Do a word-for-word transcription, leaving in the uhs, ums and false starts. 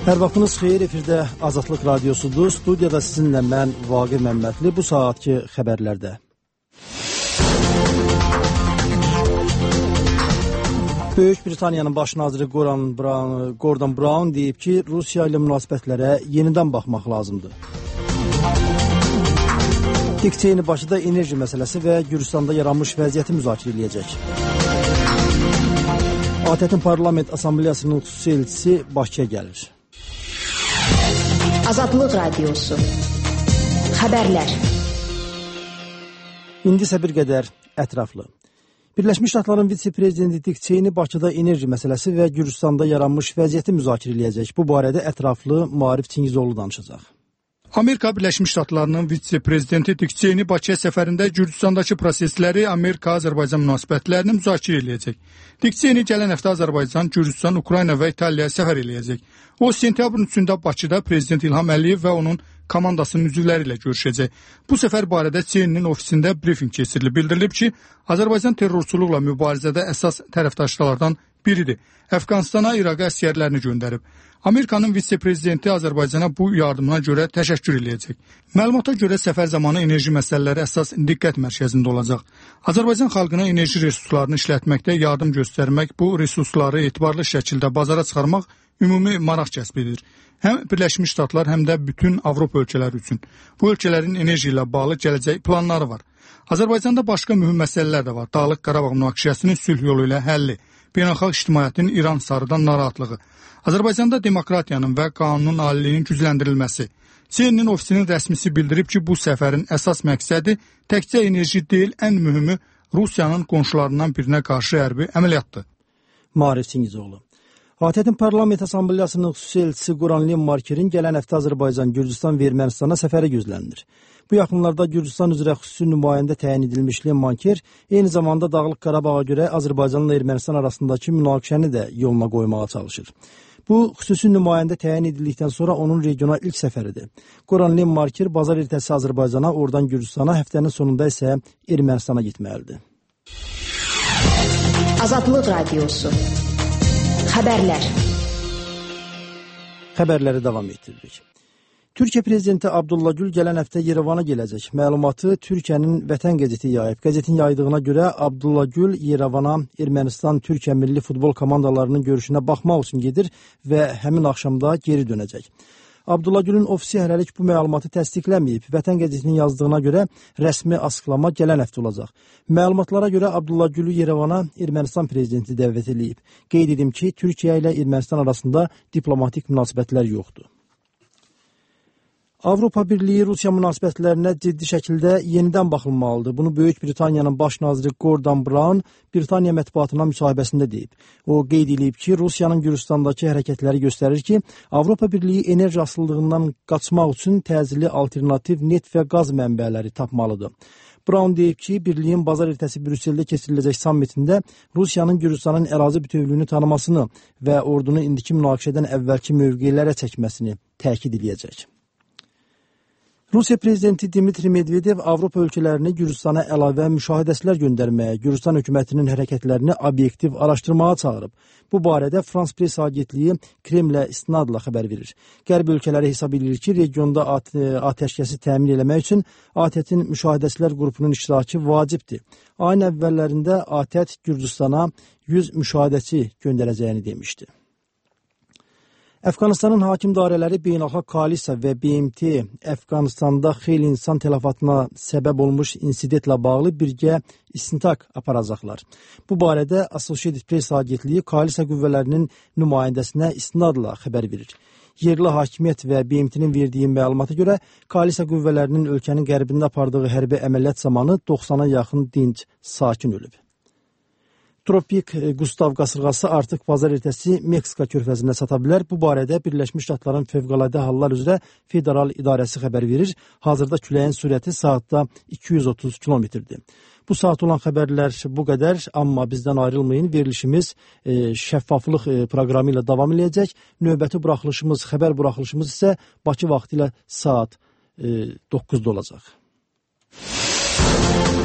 Hər vaxtınız xeyir, efirdə Azadlıq Radiosudur. Studiyada sizinlə mən Vaqif Məmmədli. Bu saatki xəbərlərdə. Böyük Britaniyanın baş naziri Gordon Brown deyib ki, Rusiya ilə münasibətlərə yenidən baxmaq lazımdır. Dik Cheney Bakıda enerji məsələsi və Gürcüstanda yaranmış vəziyyəti müzakirə edəcək. A T Ə-tin Parlament Assambleyasının xüsusi elçisi Bakıya gəlir. Azadlıq Radiosu. Xəbərlər. İndi isə bir qədər ətraflı. Birləşmiş Ştatların vitse-prezidenti Dik Cheney Bakıda enerji məsələsi və Gürcüstanda yaranmış vəziyyəti müzakirə edəcək. Bu barədə ətraflı Maarif Çingizoğlu danışacaq. Amerika Birləşmiş Ştatlarının vitse-prezidenti Dik Cheney Bakıya səfərində Gürcüstandakı prosesləri, Amerika-Azərbaycan münasibətlərini müzakirə edəcək. Dik Cheney gələn həftə Azərbaycan, Gürcüstan, Ukrayna və İtaliyaya səfər edəcək. O, sentyabrın üçündə Bakıda Prezident İlham Əliyev və onun komandasının üzvləri ilə görüşəcək. Bu səfər barədə Cheney'nin ofisində brifinq keçirilib. Bildirilib ki, Azərbaycan terrorçuluqla mübarizədə əsas tərəfdaşlardan biridir. Əfqanistana, İraqa əsgərlərini göndərib. Amerikanın vitse-prezidenti Azərbaycana bu yardımına görə təşəkkür edəcək. Məlumata görə səfər zamanı enerji məsələləri əsas diqqət mərkəzində olacaq. Azərbaycan xalqına enerji resurslarını işlətməkdə yardım göstərmək, bu resursları etibarlı şəkildə bazara çıxarmaq ümumi maraq kəsb edir. Həm Birləşmiş Ştatlar, həm də bütün Avropa ölkələri üçün. Bu ölkələrin enerji ilə bağlı gələcək planları var. Azərbaycanda başqa mühüm məsələlər də var. Dağlıq Qarabağ münaqişəsinin sülh yolu ilə həlli, beynəlxalq ictimaiyyətin İran sarıdan narahatlığı, Azərbaycanda demokratiyanın və qanunun aliliyinin gücləndirilməsi. Cheney'nin ofisinin rəsmisi bildirib ki, bu səfərin əsas məqsədi təkcə enerji deyil, ən mühümü Rusiyanın qonşularından birinə qarşı hərbi əməliyyatdır. Maarif Çingizoğlu. A T Ə-tin Parlament Assambleyasının xüsusi elçisi Quranli Markerin gələn həftə Azərbaycan, Gürcüstan və Ermənistana səfəri gözlənilir. Bu yaxınlarda Gürcüstan üzrə xüsusi nümayəndə təyin edilmiş Marker eyni zamanda Dağlıq Qarabağa görə Azərbaycanla Ermənistan arasındakı münaqişəni də yoluna qoymağa çalışır. Bu xüsusi nümayəndə təyin edildikdən sonra onun regional ilk səfəridir. Quranli Marker bazar ertəsi Azərbaycana, oradan Gürcüstana, həftənin sonunda isə Ermənistana getməlidir. Azadlıq Radiosu. Xəbərlər. Xəbərləri davam etdiririk. Türkiyə prezidenti Abdullah Gül gələn həftə Yerevana gələcək. Məlumatı Türkiyənin Vətən qəzeti yayıb. Qəzetin yaydığına görə Abdullah Gül Yerevana Ermənistan Türkiyə milli futbol komandalarının görüşünə baxmaq üçün gedir və həmin axşamda geri dönəcək. Abdullah Gülün ofisi hələlik bu məlumatı təsdiqləməyib. Vətən qəzetinin yazdığına görə rəsmi açıqlama gələn həftə olacaq. Məlumatlara görə Abdullah Gülü Yerevana Ermənistan prezidenti dəvət edib. Qeyd edim ki, Türkiyə ilə Ermənistan arasında diplomatik münasibətlər yoxdur. Avropa Birliyi Rusiya münasibətlərinə ciddi şəkildə yenidən baxılmalıdır. Bunu Böyük Britaniyanın baş naziri Gordon Brown Britaniya mətbuatına müsahibəsində deyib. O qeyd edib ki, Rusiyanın Gürcüstandakı hərəkətləri göstərir ki, Avropa Birliyi enerji asılılığından qaçmaq üçün təcili alternativ neft və qaz mənbələri tapmalıdır. Brown deyib ki, Birliyin bazar ertəsi Brüsseldə keçiriləcək sammitində Rusiyanın Gürcüstanın ərazi bütövlüyünü tanımasını və ordunu indiki münaqişədən əvvəlki mövqelərə çəkməsini təkid edəcək. Rusiya prezidenti Dmitri Medvedev Avropa ölkələrini Gürcüstana əlavə müşahidəçilər göndərməyə, Gürcüstan hökumətinin hərəkətlərini obyektiv araşdırmağa çağırıb. Bu barədə Frans Press agentliyi Kremlə istinadla xəbər verir. Qərb ölkələri hesab edir ki, regionda atəşkəsi təmin etmək üçün A T Ə-tin müşahidəçilər qrupunun iştirakı vacibdir. Ayın əvvəllərində A T Ə Gürcüstana yüz müşahidəçi göndərəcəyini demişdi. Əfqanistanın hakim dairələri beynəlxalq koalisiya və B M T Əfqanistanda xeyli insan tələfatına səbəb olmuş insidentlə bağlı birgə istintaq aparacaqlar. Bu barədə Associated Press agentliyi koalisiya qüvvələrinin nümayəndəsinə istinadla xəbər verir. Yerli hakimiyyət və B M T-nin verdiyi məlumata görə koalisiya qüvvələrinin ölkənin qərbində apardığı hərbi əməliyyat zamanı doxsana yaxın dinc sakin ölüb. Tropik Gustav qasırğası artıq bazar ertəsi Meksika körfəzinə çata bilər. Bu barədə Birləşmiş Ştatların Fövqəladə Hallar üzrə Federal İdarəsi xəbər verir. Hazırda küləyin sürəti saatda iki yüz otuz kilometrdir. Bu saat olan xəbərlər bu qədər, amma bizdən ayrılmayın. Verilişimiz e, şəffaflıq e, proqramı ilə davam edəcək. Növbəti buraxılışımız, xəbər buraxılışımız isə Bakı vaxtı ilə saat e, doqquzda olacaq.